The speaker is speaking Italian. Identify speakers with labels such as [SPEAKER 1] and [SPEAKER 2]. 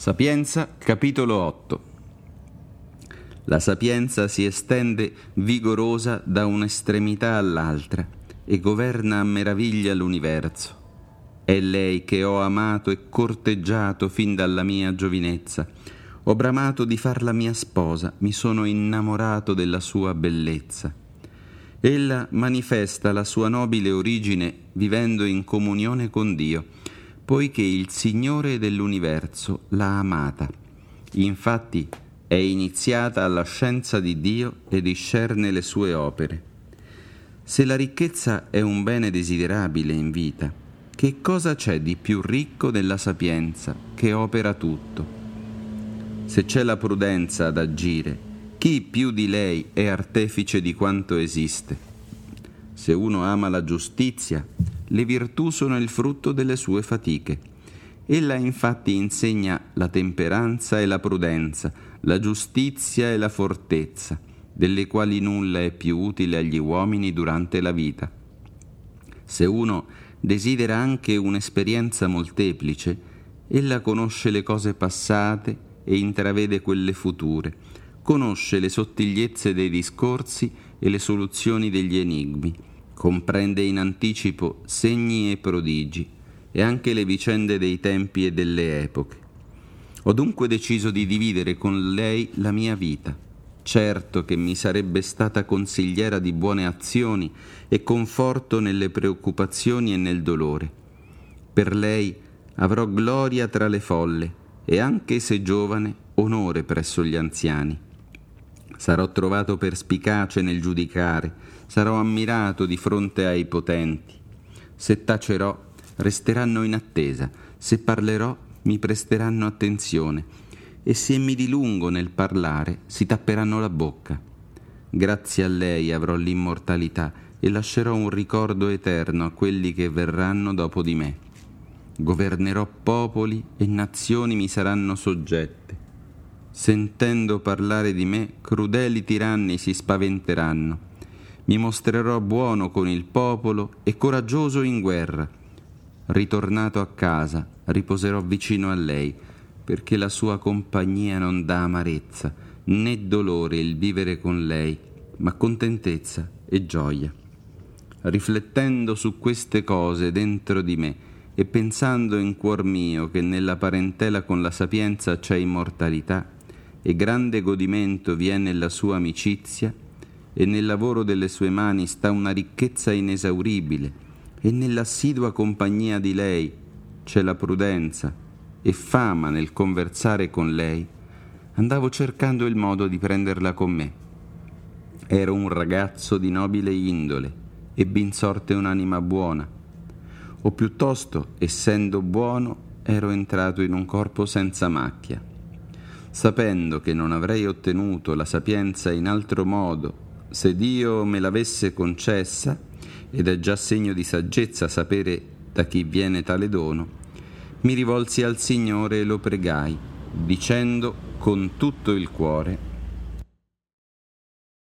[SPEAKER 1] Sapienza, capitolo 8. La sapienza si estende vigorosa da un'estremità all'altra e governa a meraviglia l'universo. È lei che ho amato e corteggiato fin dalla mia giovinezza. Ho bramato di farla mia sposa, mi sono innamorato della sua bellezza. Ella manifesta la sua nobile origine vivendo in comunione con Dio, poiché il Signore dell'universo l'ha amata. Infatti è iniziata alla scienza di Dio e discerne le sue opere. Se la ricchezza è un bene desiderabile in vita, che cosa c'è di più ricco della sapienza che opera tutto? Se c'è la prudenza ad agire, chi più di lei è artefice di quanto esiste? Se uno ama la giustizia, le virtù sono il frutto delle sue fatiche. Ella infatti insegna la temperanza e la prudenza, la giustizia e la fortezza, delle quali nulla è più utile agli uomini durante la vita. Se uno desidera anche un'esperienza molteplice, ella conosce le cose passate e intravede quelle future, conosce le sottigliezze dei discorsi e le soluzioni degli enigmi, comprende in anticipo segni e prodigi e anche le vicende dei tempi e delle epoche. Ho dunque deciso di dividere con lei la mia vita. Certo che mi sarebbe stata consigliera di buone azioni e conforto nelle preoccupazioni e nel dolore. Per lei avrò gloria tra le folle e anche se giovane, onore presso gli anziani. Sarò trovato perspicace nel giudicare, sarò ammirato di fronte ai potenti. Se tacerò, resteranno in attesa, se parlerò, mi presteranno attenzione, e se mi dilungo nel parlare, si tapperanno la bocca. Grazie a lei avrò l'immortalità e lascerò un ricordo eterno a quelli che verranno dopo di me. Governerò popoli e nazioni mi saranno soggette. Sentendo parlare di me, crudeli tiranni si spaventeranno. Mi mostrerò buono con il popolo e coraggioso in guerra. Ritornato a casa, riposerò vicino a lei, perché la sua compagnia non dà amarezza, né dolore il vivere con lei, ma contentezza e gioia. Riflettendo su queste cose dentro di me e pensando in cuor mio che nella parentela con la sapienza c'è immortalità e grande godimento vi è nella sua amicizia, e nel lavoro delle sue mani sta una ricchezza inesauribile, e nell'assidua compagnia di lei c'è la prudenza e fama nel conversare con lei, andavo cercando il modo di prenderla con me. Ero un ragazzo di nobile indole, ebbi in sorte un'anima buona, o piuttosto, essendo buono, ero entrato in un corpo senza macchia. Sapendo che non avrei ottenuto la sapienza in altro modo se Dio me l'avesse concessa, ed è già segno di saggezza sapere da chi viene tale dono, mi rivolsi al Signore e lo pregai, dicendo con tutto il cuore: